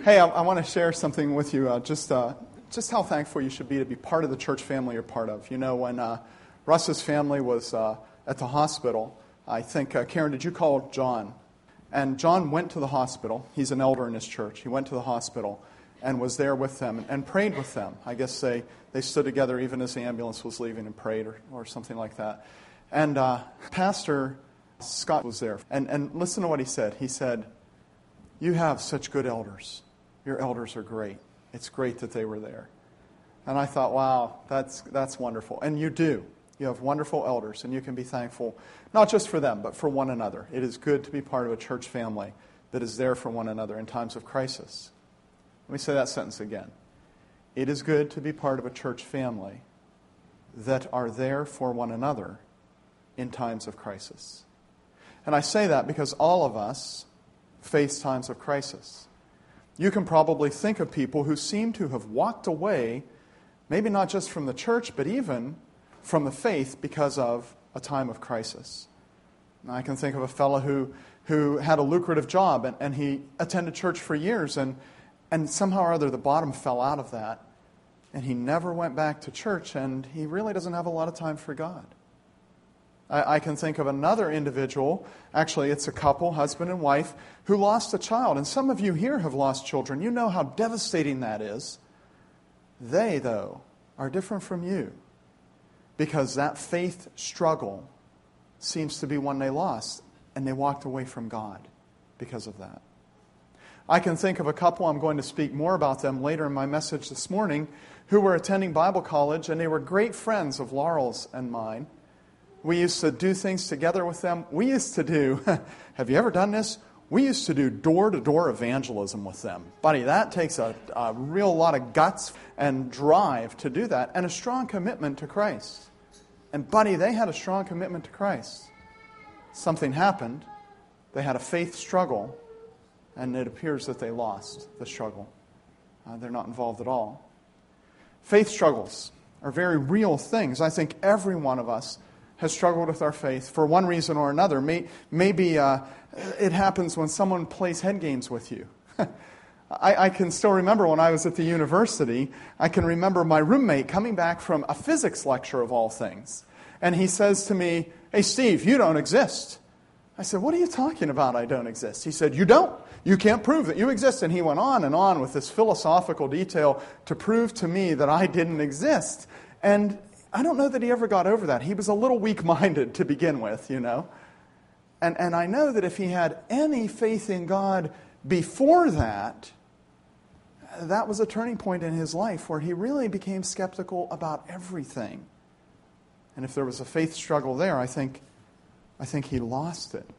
Hey, I want to share something with you, just how thankful you should be to be part of the church family you're part of. You know, when Russ's family was at the hospital, I think, Karen, did you call John? And John went to the hospital. He's an elder in his church. He went to the hospital and was there with them and prayed with them. I guess they stood together even as the ambulance was leaving and prayed or something like that. And Pastor Scott was there. And listen to what he said. He said, "You have such good elders. Your elders are great. It's great that they were there." And I thought, wow, that's wonderful. And you do. You have wonderful elders, and you can be thankful, not just for them, but for one another. It is good to be part of a church family that is there for one another in times of crisis. Let me say that sentence again. It is good to be part of a church family that are there for one another in times of crisis. And I say that because all of us face times of crisis. You can probably think of people who seem to have walked away, maybe not just from the church, but even from the faith because of a time of crisis. And I can think of a fellow who had a lucrative job, and he attended church for years, and somehow or other the bottom fell out of that, and he never went back to church, and he really doesn't have a lot of time for God. I can think of another individual, actually it's a couple, husband and wife, who lost a child. And some of you here have lost children. You know how devastating that is. They, though, are different from you because that faith struggle seems to be one they lost, and they walked away from God because of that. I can think of a couple, I'm going to speak more about them later in my message this morning, who were attending Bible college, and they were great friends of Laurel's and mine. We used to do things together with them. We used to do, have you ever done this? We used to do door-to-door evangelism with them. Buddy, that takes a real lot of guts and drive to do that, and a strong commitment to Christ. And buddy, they had a strong commitment to Christ. Something happened. They had a faith struggle, and it appears that they lost the struggle. They're not involved at all. Faith struggles are very real things. I think every one of us has struggled with our faith for one reason or another. Maybe it happens when someone plays head games with you. I can still remember when I was at the university, I can remember my roommate coming back from a physics lecture of all things. And he says to me, "Hey, Steve, you don't exist." I said, "What are you talking about, I don't exist?" He said, "You don't. You can't prove that you exist." And he went on with this philosophical detail to prove to me that I didn't exist. And I don't know that he ever got over that. He was a little weak-minded to begin with, you know. And I know that if he had any faith in God before that, that was a turning point in his life where he really became skeptical about everything. And if there was a faith struggle there, I think he lost it.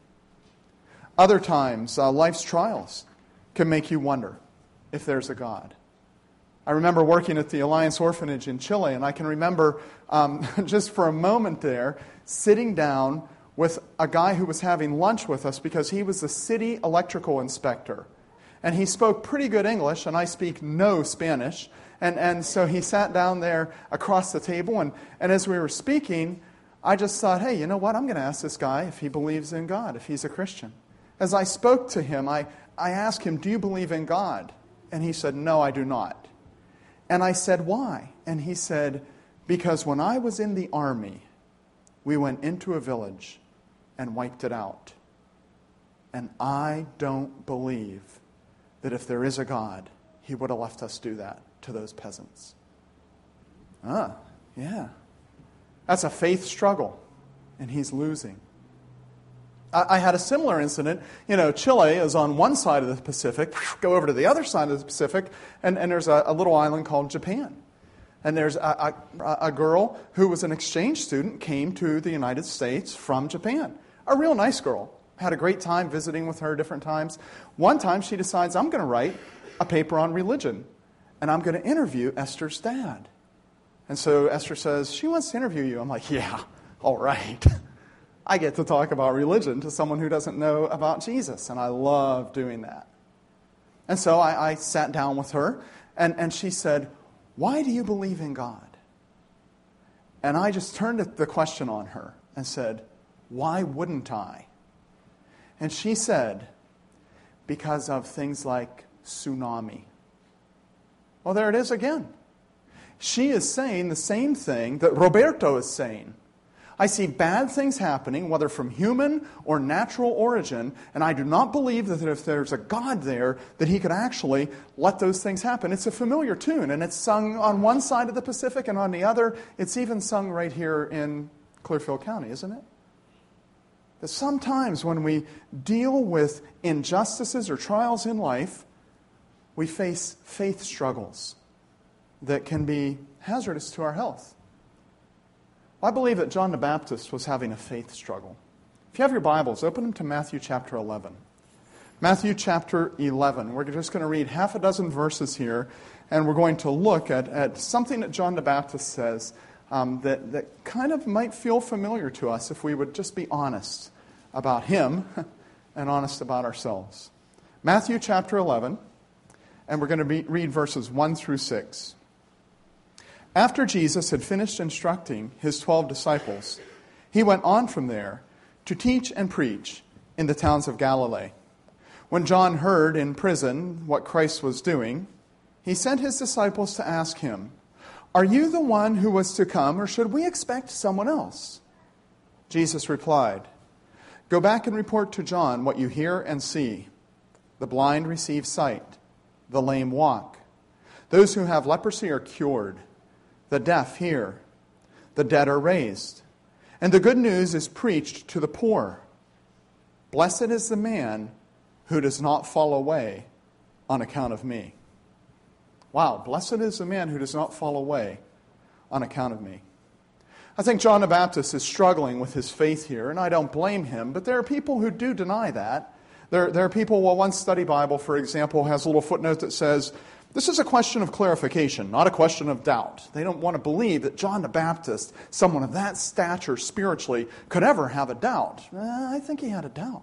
Other times, life's trials can make you wonder if there's a God. I remember working at the Alliance Orphanage in Chile, and I can remember just for a moment there, sitting down with a guy who was having lunch with us because he was the city electrical inspector. And he spoke pretty good English, and I speak no Spanish. And so he sat down there across the table, and as we were speaking, I just thought, hey, you know what? I'm going to ask this guy if he believes in God, if he's a Christian. As I spoke to him, I asked him, "Do you believe in God?" And he said, "No, I do not." And I said, "Why?" And he said, "Because when I was in the army, we went into a village and wiped it out. And I don't believe that if there is a God, he would have left us do that to those peasants." Yeah. That's a faith struggle, and he's losing. I had a similar incident. You know, Chile is on one side of the Pacific. Go over to the other side of the Pacific, and there's a little island called Japan. And there's a girl who was an exchange student, came to the United States from Japan. A real nice girl. Had a great time visiting with her different times. One time she decides, I'm going to write a paper on religion, and I'm going to interview Esther's dad. And so Esther says, she wants to interview you. I'm like, yeah, all right. I get to talk about religion to someone who doesn't know about Jesus, and I love doing that. And so I sat down with her, and she said, "Why do you believe in God?" And I just turned the question on her and said, "Why wouldn't I?" And she said, "Because of things like tsunami. Well, there it is again. She is saying the same thing that Roberto is saying. I see bad things happening, whether from human or natural origin, and I do not believe that if there's a God there, that He could actually let those things happen. It's a familiar tune, and it's sung on one side of the Pacific, and on the other, it's even sung right here in Clearfield County, isn't it? That sometimes when we deal with injustices or trials in life, we face faith struggles that can be hazardous to our health. I believe that John the Baptist was having a faith struggle. If you have your Bibles, open them to Matthew chapter 11. Matthew chapter 11. We're just going to read half a dozen verses here, and we're going to look at something that John the Baptist says that kind of might feel familiar to us if we would just be honest about him and honest about ourselves. Matthew chapter 11, and we're going to read verses 1 through 6. After Jesus had finished instructing his 12 disciples, he went on from there to teach and preach in the towns of Galilee. When John heard in prison what Christ was doing, he sent his disciples to ask him, "Are you the one who was to come, or should we expect someone else?" Jesus replied, "Go back and report to John what you hear and see. The blind receive sight, the lame walk. Those who have leprosy are cured. The deaf hear, the dead are raised, and the good news is preached to the poor. Blessed is the man who does not fall away on account of me." Wow, blessed is the man who does not fall away on account of me. I think John the Baptist is struggling with his faith here, and I don't blame him, but there are people who do deny that. There are people, well, one study Bible, for example, has a little footnote that says, this is a question of clarification, not a question of doubt. They don't want to believe that John the Baptist, someone of that stature spiritually, could ever have a doubt. I think he had a doubt.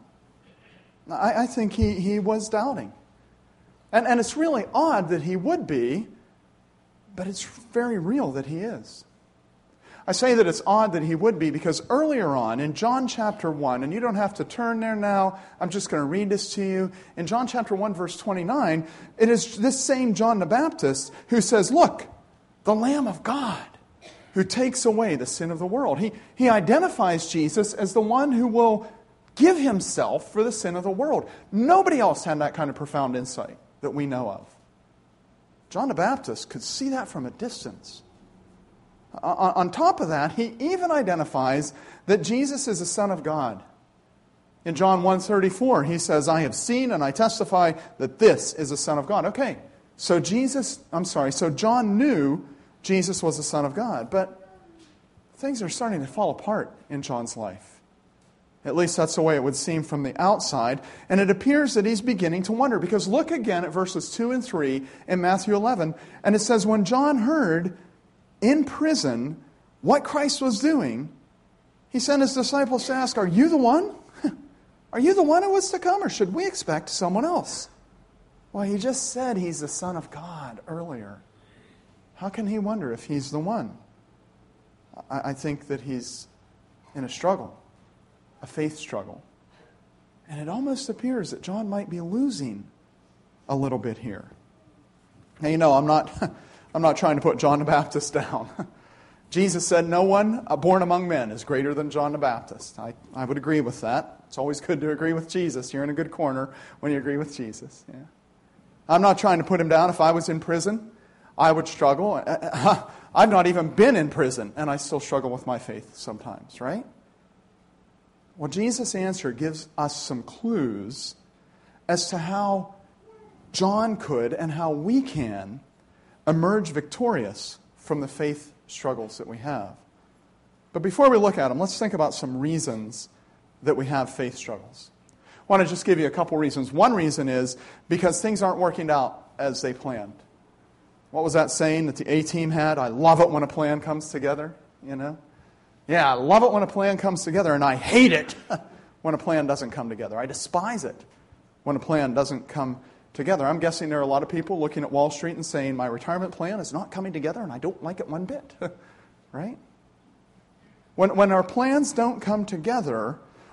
I think he was doubting. And it's really odd that he would be, but it's very real that he is. I say that it's odd that he would be because earlier on in John chapter 1, and you don't have to turn there now, I'm just going to read this to you. In John chapter 1, verse 29, it is this same John the Baptist who says, "Look, the Lamb of God who takes away the sin of the world." He identifies Jesus as the one who will give himself for the sin of the world. Nobody else had that kind of profound insight that we know of. John the Baptist could see that from a distance. On top of that, he even identifies that Jesus is the Son of God. In John 1:34, he says, "I have seen and I testify that this is the Son of God." Okay, so John knew Jesus was the Son of God, but things are starting to fall apart in John's life. At least that's the way it would seem from the outside, and it appears that he's beginning to wonder, because look again at verses 2 and 3 in Matthew 11, and it says, when John heard in prison what Christ was doing, he sent his disciples to ask, "Are you the one? Are you the one who was to come, or should we expect someone else?" Well, he just said he's the Son of God earlier. How can he wonder if he's the one? I think that he's in a struggle, a faith struggle. And it almost appears that John might be losing a little bit here. Now, you know, I'm not trying to put John the Baptist down. Jesus said no one born among men is greater than John the Baptist. I would agree with that. It's always good to agree with Jesus. You're in a good corner when you agree with Jesus. Yeah. I'm not trying to put him down. If I was in prison, I would struggle. I've not even been in prison, and I still struggle with my faith sometimes, right? Well, Jesus' answer gives us some clues as to how John could and how we can emerge victorious from the faith struggles that we have. But before we look at them, let's think about some reasons that we have faith struggles. I want to just give you a couple reasons. One reason is because things aren't working out as they planned. What was that saying that the A-team had? I love it when a plan comes together, you know? Yeah, I love it when a plan comes together, and I hate it when a plan doesn't come together. I despise it when a plan doesn't come together. I'm guessing there are a lot of people looking at Wall Street and saying, my retirement plan is not coming together, and I don't like it one bit, right? When our plans don't come together,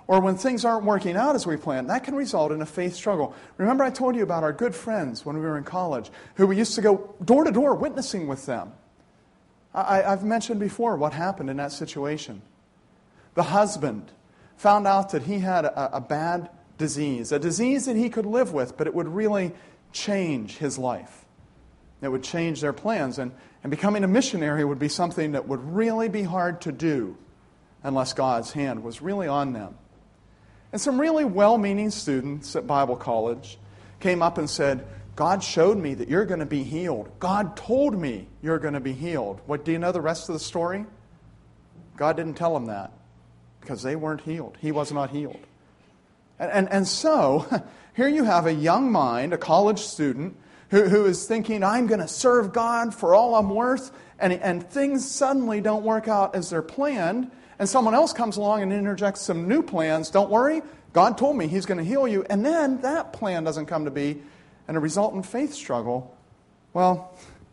or when things aren't working out as we planned, that can result in a faith struggle. Remember I told you about our good friends when we were in college, who we used to go door to door witnessing with them. I've mentioned before what happened in that situation. The husband found out that he had a bad disease, a disease that he could live with, but it would really change his life. It would change their plans, and becoming a missionary would be something that would really be hard to do unless God's hand was really on them. And some really well-meaning students at Bible college came up and said, God showed me that you're going to be healed. God told me you're going to be healed. What, do you know the rest of the story? God didn't tell them that because they weren't healed. He was not healed. And so, here you have a young mind, a college student, who is thinking, I'm going to serve God for all I'm worth, and things suddenly don't work out as they're planned, and someone else comes along and interjects some new plans. Don't worry, God told me He's going to heal you, and then that plan doesn't come to be, and a resultant faith struggle, well,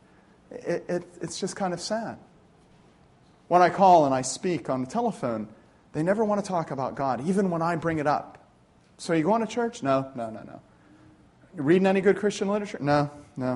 it's just kind of sad. When I call and I speak on the telephone, they never want to talk about God, even when I bring it up. So you going to church? No. You reading any good Christian literature? No.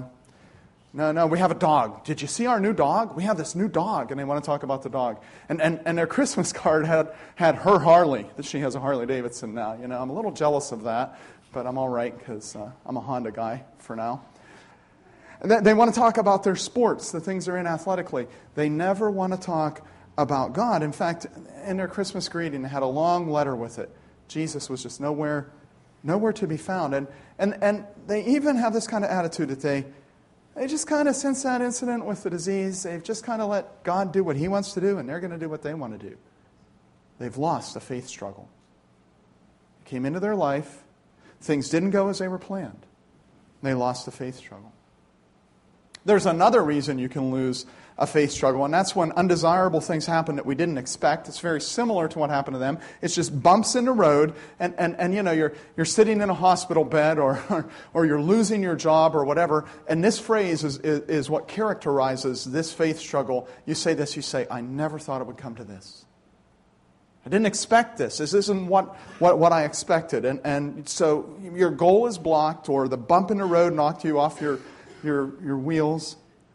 We have a dog. Did you see our new dog? We have this new dog, and they want to talk about the dog. And their Christmas card had her Harley, that she has a Harley Davidson now. You know, I'm a little jealous of that, but I'm all right because I'm a Honda guy for now. And they want to talk about their sports, the things they're in athletically. They never want to talk about God. In fact, in their Christmas greeting, they had a long letter with it. Jesus was just nowhere to be found. And they even have this kind of attitude that they just kind of, since that incident with the disease, they've just kind of let God do what He wants to do, and they're going to do what they want to do. They've lost a faith struggle. It came into their life. Things didn't go as they were planned. They lost the faith struggle. There's another reason you can lose a faith struggle, and that's when undesirable things happen that we didn't expect. It's very similar to what happened to them. It's just bumps in the road, and you know, you're sitting in a hospital bed, or you're losing your job or whatever, and this phrase is what characterizes this faith struggle. You say, I never thought it would come to this. I didn't expect this. This isn't what I expected. And so your goal is blocked, or the bump in the road knocked you off your wheels.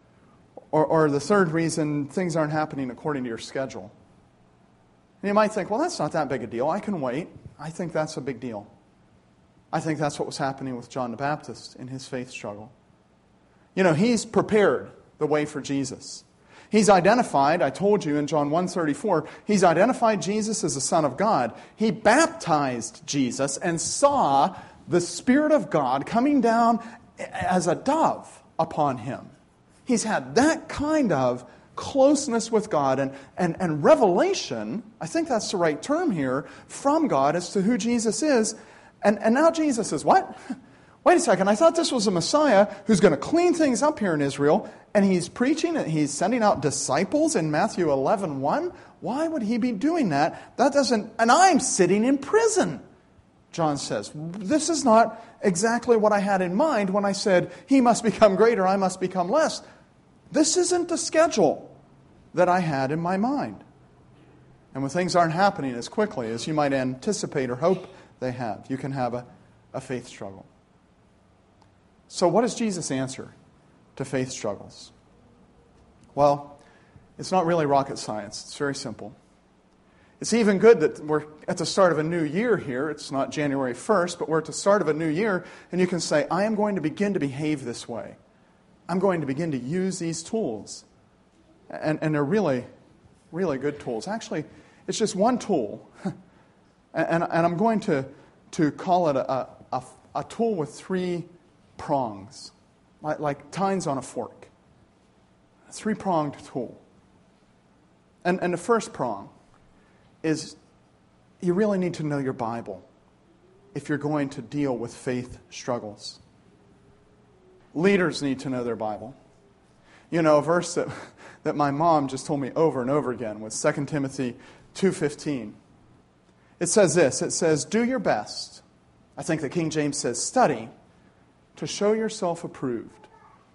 Or the third reason, things aren't happening according to your schedule. And you might think, well, that's not that big a deal. I can wait. I think that's a big deal. I think that's what was happening with John the Baptist in his faith struggle. You know, he's prepared the way for Jesus. He's identified, I told you in John 1:34, he's identified Jesus as the Son of God. He baptized Jesus and saw the Spirit of God coming down as a dove upon Him. He's had that kind of closeness with God and revelation, I think that's the right term here, from God as to who Jesus is. And now Jesus is what? Wait a second, I thought this was a Messiah who's going to clean things up here in Israel, and He's preaching and He's sending out disciples in Matthew 11:1. Why would He be doing that? That doesn't, and I'm sitting in prison, John says. This is not exactly what I had in mind when I said, He must become greater, I must become less. This isn't the schedule that I had in my mind. And when things aren't happening as quickly as you might anticipate or hope they have, you can have a faith struggle. So what is Jesus' answer to faith struggles? Well, it's not really rocket science. It's very simple. It's even good that we're at the start of a new year here. It's not January 1st, but we're at the start of a new year, and you can say, I am going to begin to behave this way. I'm going to begin to use these tools. And they're really, really good tools. Actually, it's just one tool. and I'm going to call it a tool with 3 prongs, like tines on a fork. A 3-pronged tool. And the first prong is you really need to know your Bible if you're going to deal with faith struggles. Leaders need to know their Bible. You know, a verse that my mom just told me over and over again was 2 Timothy 2:15. It says this, it says, do your best. I think the King James says, study to show yourself approved.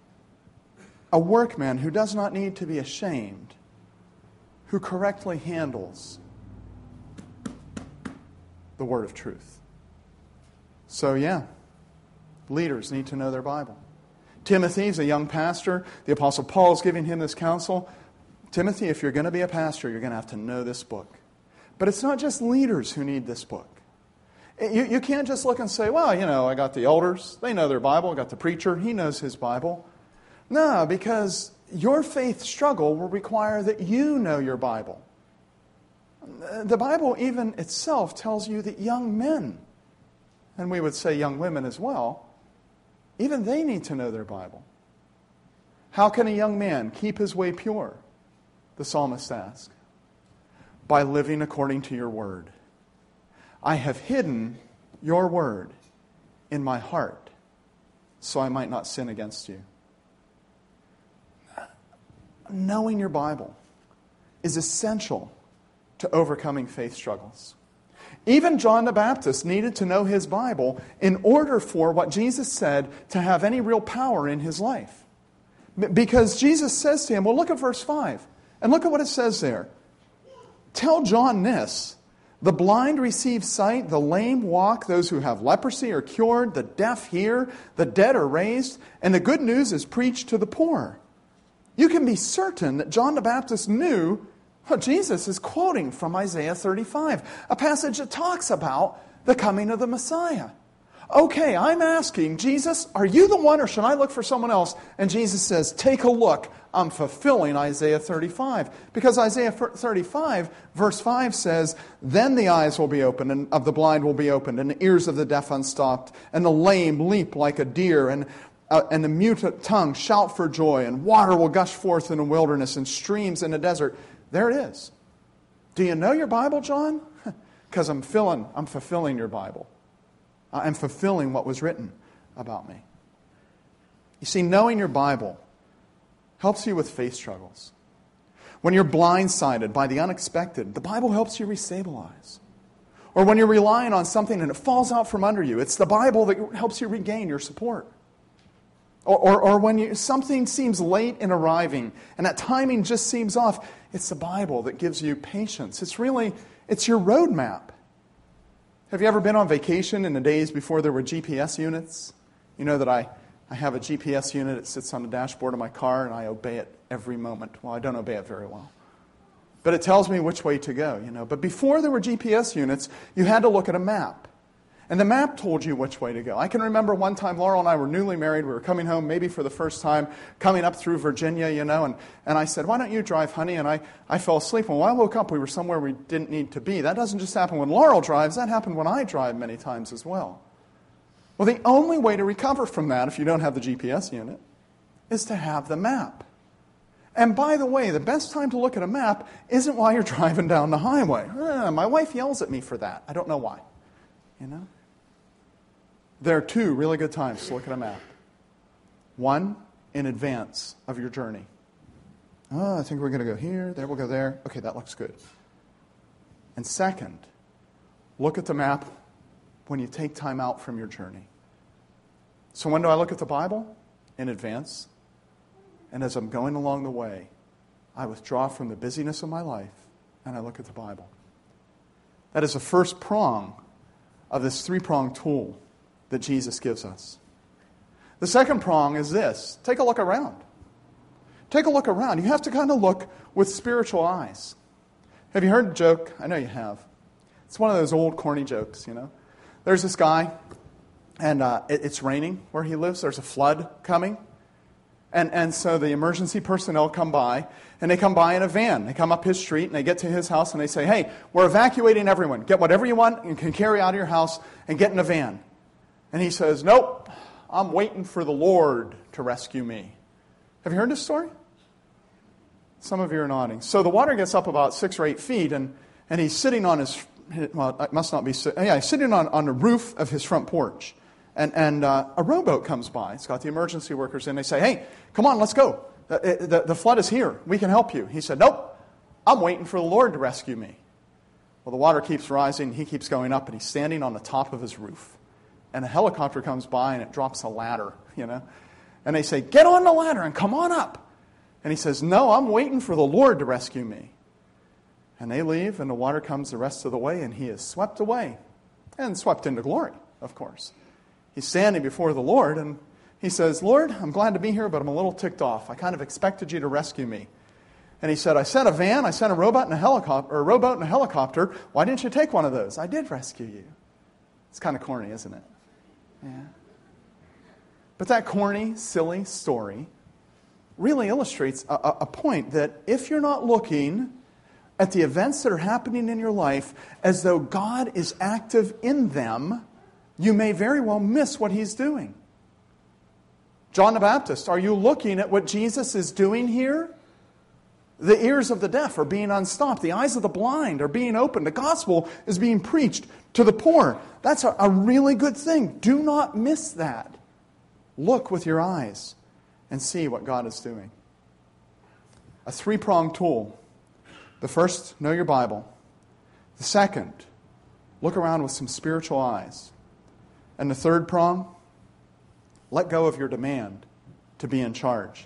A workman who does not need to be ashamed, who correctly handles the word of truth. So yeah, leaders need to know their Bible. Timothy's a young pastor. The Apostle Paul is giving him this counsel. Timothy, if you're going to be a pastor, you're going to have to know this book. But it's not just leaders who need this book. You can't just look and say, well, I got the elders. They know their Bible. I got the preacher. He knows his Bible. No, because your faith struggle will require that you know your Bible. The Bible even itself tells you that young men, and we would say young women as well, even they need to know their Bible. How can a young man keep his way pure? The psalmist asks. By living according to your word. I have hidden your word in my heart so I might not sin against you. Knowing your Bible is essential to overcoming faith struggles. Even John the Baptist needed to know his Bible in order for what Jesus said to have any real power in his life. Because Jesus says to him, well, look at verse 5, and look at what it says there. Tell John this, the blind receive sight, the lame walk, those who have leprosy are cured, the deaf hear, the dead are raised, and the good news is preached to the poor. You can be certain that John the Baptist knew what Jesus is quoting from Isaiah 35, a passage that talks about the coming of the Messiah. Okay, I'm asking, Jesus, are you the one or should I look for someone else? And Jesus says, take a look. I'm fulfilling Isaiah 35. Because Isaiah 35, verse 5 says, then the eyes will be opened, and of the blind will be opened, and the ears of the deaf unstopped, and the lame leap like a deer, and the mute tongue shout for joy, and water will gush forth in the wilderness, and streams in the desert. There it is. Do you know your Bible, John? Because I'm fulfilling your Bible. I'm fulfilling what was written about me. You see, knowing your Bible helps you with faith struggles. When you're blindsided by the unexpected, the Bible helps you restabilize. Or when you're relying on something and it falls out from under you, it's the Bible that helps you regain your support. Or when something seems late in arriving and that timing just seems off, it's the Bible that gives you patience. It's your roadmap. Have you ever been on vacation in the days before there were GPS units? You know that I have a GPS unit. It sits on the dashboard of my car, and I obey it every moment. Well, I don't obey it very well. But it tells me which way to go, But before there were GPS units, you had to look at a map. And the map told you which way to go. I can remember one time Laurel and I were newly married. We were coming home maybe for the first time, coming up through Virginia, and I said, why don't you drive, honey? And I fell asleep. And when I woke up, we were somewhere we didn't need to be. That doesn't just happen when Laurel drives. That happened when I drive many times as well. Well, the only way to recover from that, if you don't have the GPS unit, is to have the map. And by the way, the best time to look at a map isn't while you're driving down the highway. My wife yells at me for that. I don't know why. There are two really good times to look at a map. One, in advance of your journey. Oh, I think we're going to go here, there, we'll go there. Okay, that looks good. And second, look at the map when you take time out from your journey. So when do I look at the Bible? In advance. And as I'm going along the way, I withdraw from the busyness of my life and I look at the Bible. That is the first prong of this three-pronged tool that Jesus gives us. The second prong is this. Take a look around. Take a look around. You have to kind of look with spiritual eyes. Have you heard a joke? I know you have. It's one of those old corny jokes, There's this guy, and it's raining where he lives. There's a flood coming. And so the emergency personnel come by, and they come by in a van. They come up his street, and they get to his house, and they say, hey, we're evacuating everyone. Get whatever you want and can carry out of your house and get in a van. And he says, nope, I'm waiting for the Lord to rescue me. Have you heard this story? Some of you are nodding. So the water gets up about 6 or 8 feet, and he's sitting on his, well, it must not be, he's sitting on the roof of his front porch. And a rowboat comes by. It's got the emergency workers in. They say, hey, come on, let's go. The flood is here. We can help you. He said, nope, I'm waiting for the Lord to rescue me. Well, the water keeps rising. He keeps going up, and he's standing on the top of his roof. And a helicopter comes by, and it drops a ladder, And they say, get on the ladder and come on up. And he says, no, I'm waiting for the Lord to rescue me. And they leave, and the water comes the rest of the way, and he is swept away and swept into glory, of course. He's standing before the Lord, and he says, Lord, I'm glad to be here, but I'm a little ticked off. I kind of expected you to rescue me. And he said, I sent a van, I sent a rowboat and a helicopter. Why didn't you take one of those? I did rescue you. It's kind of corny, isn't it? Yeah. But that corny, silly story really illustrates a point that if you're not looking at the events that are happening in your life as though God is active in them, you may very well miss what He's doing. John the Baptist, are you looking at what Jesus is doing here? The ears of the deaf are being unstopped. The eyes of the blind are being opened. The gospel is being preached to the poor. That's a really good thing. Do not miss that. Look with your eyes and see what God is doing. A three-pronged tool. The first, know your Bible. The second, look around with some spiritual eyes. And the third prong, let go of your demand to be in charge.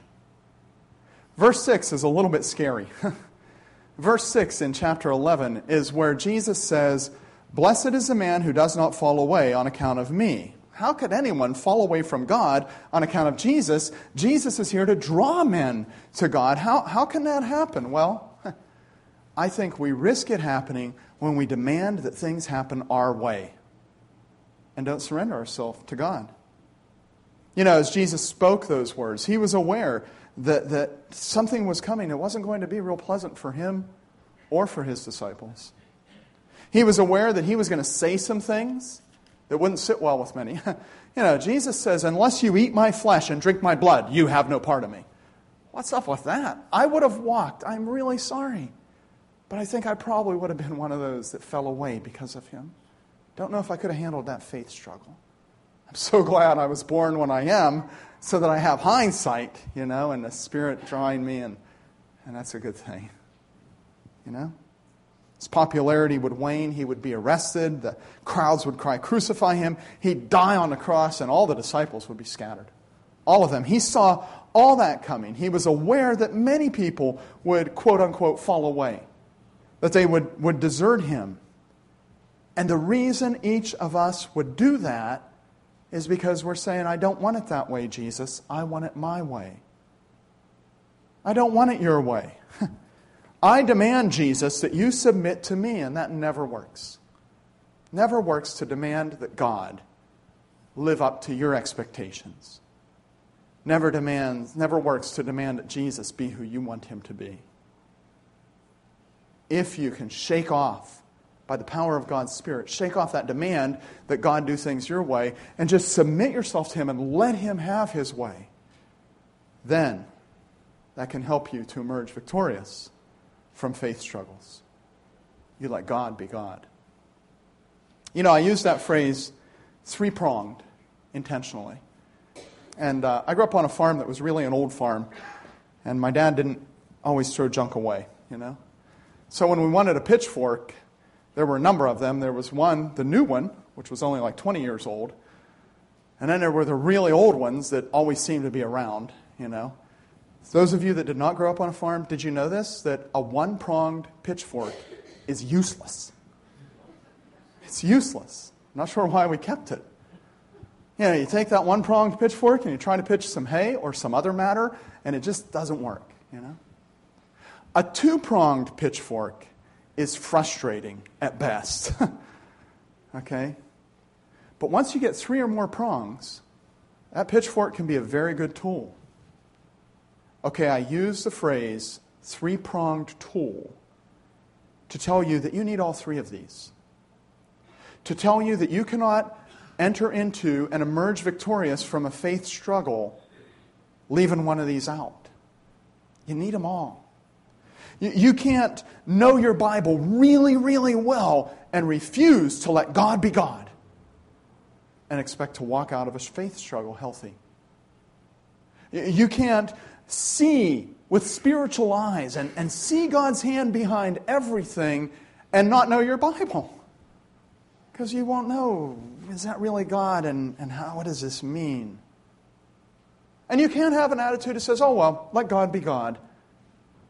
Verse 6 is a little bit scary. Verse 6 in chapter 11 is where Jesus says, Blessed is the man who does not fall away on account of me. How could anyone fall away from God on account of Jesus? Jesus is here to draw men to God. How can that happen? Well, I think we risk it happening when we demand that things happen our way and don't surrender ourselves to God. You know, as Jesus spoke those words, He was aware that something was coming. It wasn't going to be real pleasant for Him or for His disciples. He was aware that He was going to say some things that wouldn't sit well with many. Jesus says, unless you eat my flesh and drink my blood, you have no part of me. What's up with that? I would have walked. I'm really sorry. But I think I probably would have been one of those that fell away because of Him. Don't know if I could have handled that faith struggle. I'm so glad I was born when I am, so that I have hindsight, and the Spirit drawing me, and that's a good thing. His popularity would wane. He would be arrested. The crowds would cry, crucify Him. He'd die on the cross, and all the disciples would be scattered. All of them. He saw all that coming. He was aware that many people would, quote unquote, fall away, that they would desert Him. And the reason each of us would do that is because we're saying, I don't want it that way, Jesus. I want it my way. I don't want it your way. I demand, Jesus, that you submit to me, and that never works. Never works to demand that God live up to your expectations. Never works to demand that Jesus be who you want Him to be. If you can shake off, by the power of God's Spirit, shake off that demand that God do things your way and just submit yourself to Him and let Him have His way, then that can help you to emerge victorious from faith struggles. You let God be God. I use that phrase three-pronged intentionally. And I grew up on a farm that was really an old farm, and my dad didn't always throw junk away, So when we wanted a pitchfork, there were a number of them. There was one, the new one, which was only like 20 years old. And then there were the really old ones that always seemed to be around, Those of you that did not grow up on a farm, did you know this? That a one-pronged pitchfork is useless. It's useless. I'm not sure why we kept it. You take that one-pronged pitchfork and you try to pitch some hay or some other matter, and it just doesn't work, A two-pronged pitchfork is frustrating at best. Okay? But once you get three or more prongs, that pitchfork can be a very good tool. Okay, I use the phrase three-pronged tool to tell you that you need all three of these. To tell you that you cannot enter into and emerge victorious from a faith struggle leaving one of these out. You need them all. You can't know your Bible really, really well and refuse to let God be God and expect to walk out of a faith struggle healthy. You can't see with spiritual eyes and see God's hand behind everything and not know your Bible. Because you won't know, is that really God, and what does this mean? And you can't have an attitude that says, oh, well, let God be God,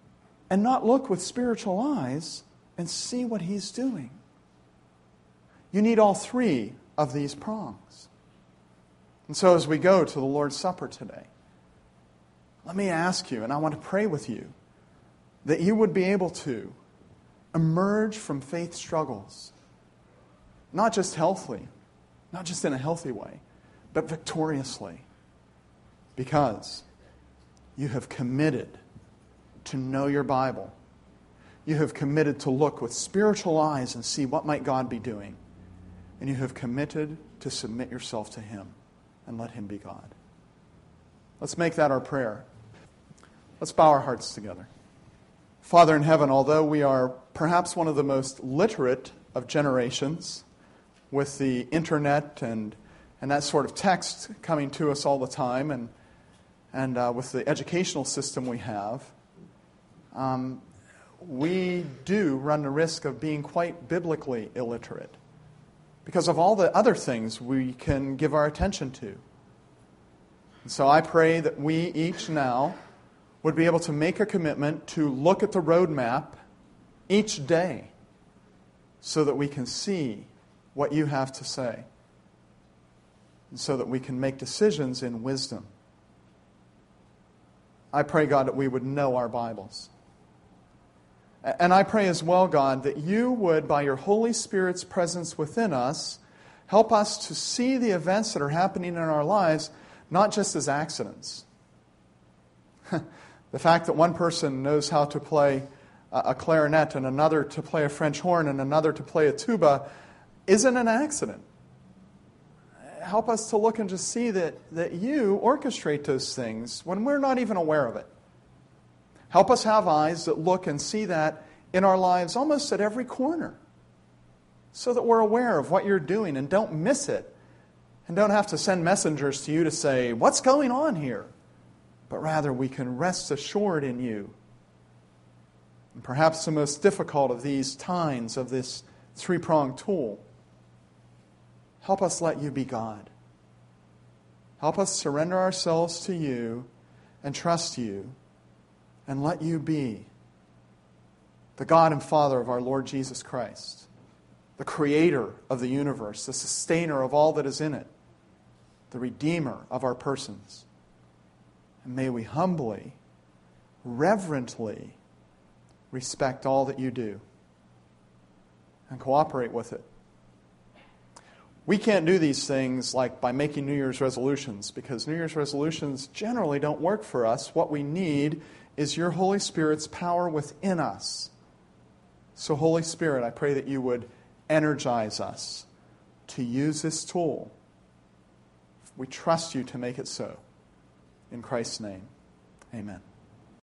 and not look with spiritual eyes and see what He's doing. You need all three of these prongs. And so as we go to the Lord's Supper today, let me ask you, and I want to pray with you, that you would be able to emerge from faith struggles, not just healthily, not just in a healthy way, but victoriously, because you have committed to know your Bible. You have committed to look with spiritual eyes and see what might God be doing. And you have committed to submit yourself to Him and let Him be God. Let's make that our prayer. Let's bow our hearts together. Father in heaven, although we are perhaps one of the most literate of generations with the internet and that sort of text coming to us all the time and with the educational system we have, we do run the risk of being quite biblically illiterate because of all the other things we can give our attention to. And so I pray that we each now would be able to make a commitment to look at the roadmap each day so that we can see what you have to say and so that we can make decisions in wisdom. I pray, God, that we would know our Bibles. And I pray as well, God, that you would, by your Holy Spirit's presence within us, help us to see the events that are happening in our lives not just as accidents. The fact that one person knows how to play a clarinet and another to play a French horn and another to play a tuba isn't an accident. Help us to look and just see that you orchestrate those things when we're not even aware of it. Help us have eyes that look and see that in our lives almost at every corner so that we're aware of what you're doing and don't miss it and don't have to send messengers to you to say, what's going on here? But rather we can rest assured in you. And perhaps the most difficult of these tines of this three-pronged tool, help us let you be God. Help us surrender ourselves to you and trust you and let you be the God and Father of our Lord Jesus Christ, the creator of the universe, the sustainer of all that is in it, the redeemer of our persons. And may we humbly, reverently respect all that you do and cooperate with it. We can't do these things like by making New Year's resolutions because New Year's resolutions generally don't work for us. What we need is your Holy Spirit's power within us. So Holy Spirit, I pray that you would energize us to use this tool. We trust you to make it so. In Christ's name, amen.